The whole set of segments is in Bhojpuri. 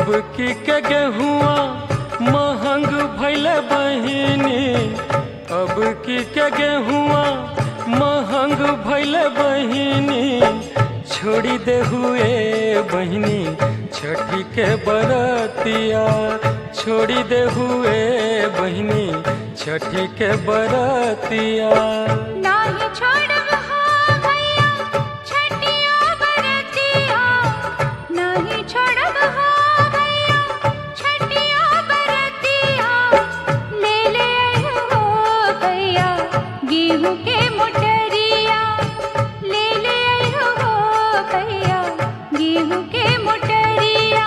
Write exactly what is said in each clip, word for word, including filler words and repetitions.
की के गेहुआ महंग भइल बहिनी, अब की के गेहुआ महंग भइल बहिनी, छोड़ी दे हुए बहिनी छठी के बरतिया, छोड़ी दे हुए बहिनी छठी के बरतिया। नाही छोड़ब हो भैया छठिया बरतिया, नाही छोड़ब हो भैया छठिया बरतिया, ले ले आइहो हो भैया गेहूं के मोटरिया, ले ले आइहो हो भैया गेहूं के मोटरिया।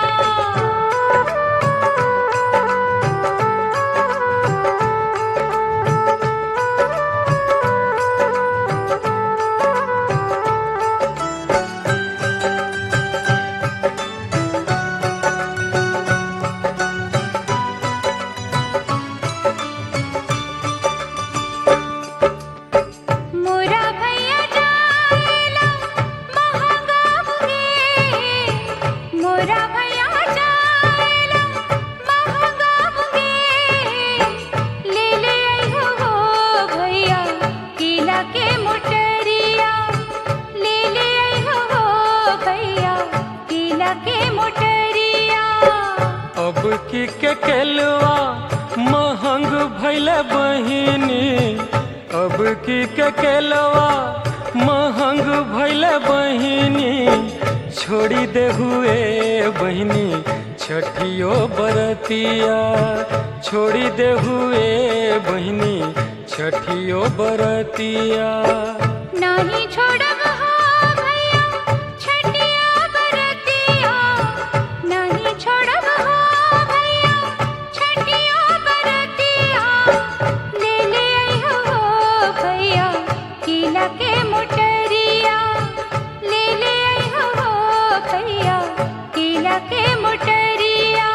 अब की के केलवा महंग भइल बहिनी, अब की के केलवा महंग भइल बहिनी, छोड़ी दे हुए बहिनी छठियो बरतिया, छोड़ी दे हुए बहिनी छठियो बरतिया। नाही छोड़ब हो भैया छठिया बरतिया, नाही छोड़ब हो भैया छठिया बरतिया, ले ले आइहो हो भैया केला के मोटरिया, ले ले आइहो हो भैया केला के मोटरिया।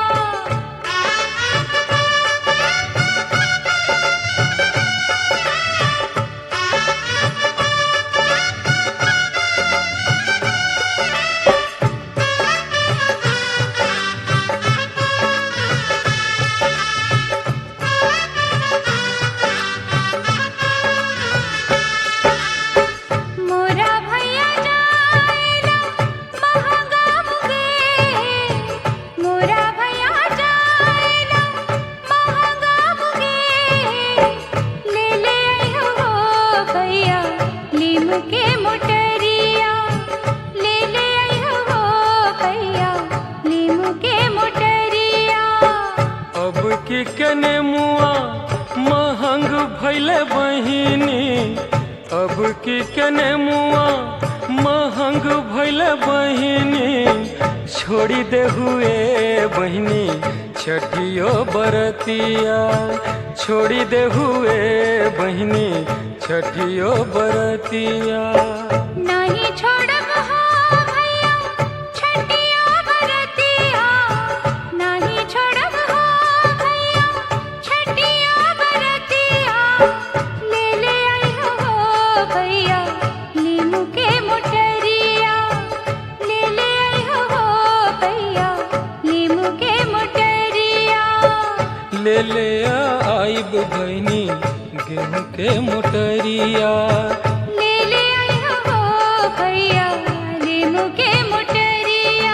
के मोटरिया, ले ले आइहो हो भैया नीमू के मोटरिया। अब की के नेमुआ महंग भइल बहिनी, अब की के नेमुआ महंग भइल बहिनी, छोड़ी दे हुए बहिनी छठियो बरतिया, छोड़ी दे हुए बहिनी छठियो बरतिया। नाही छोड़ब हो भैया छठिया बरतिया, नाही छोड़ब हो भैया छठिया बरतिया, ले ले आइहो हो भैया नीमू के मोटरिया, ले ले आइहो हो भैया नीमू के मोटरिया। ले ले आइब बहिनी गेहूं के मोटरिया, ले ले आइहो हो भैया नीमू के मोटरिया,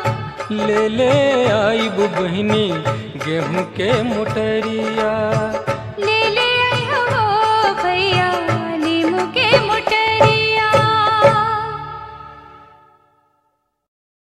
ले ले आइब बहिनी गेहूं के मोटरिया।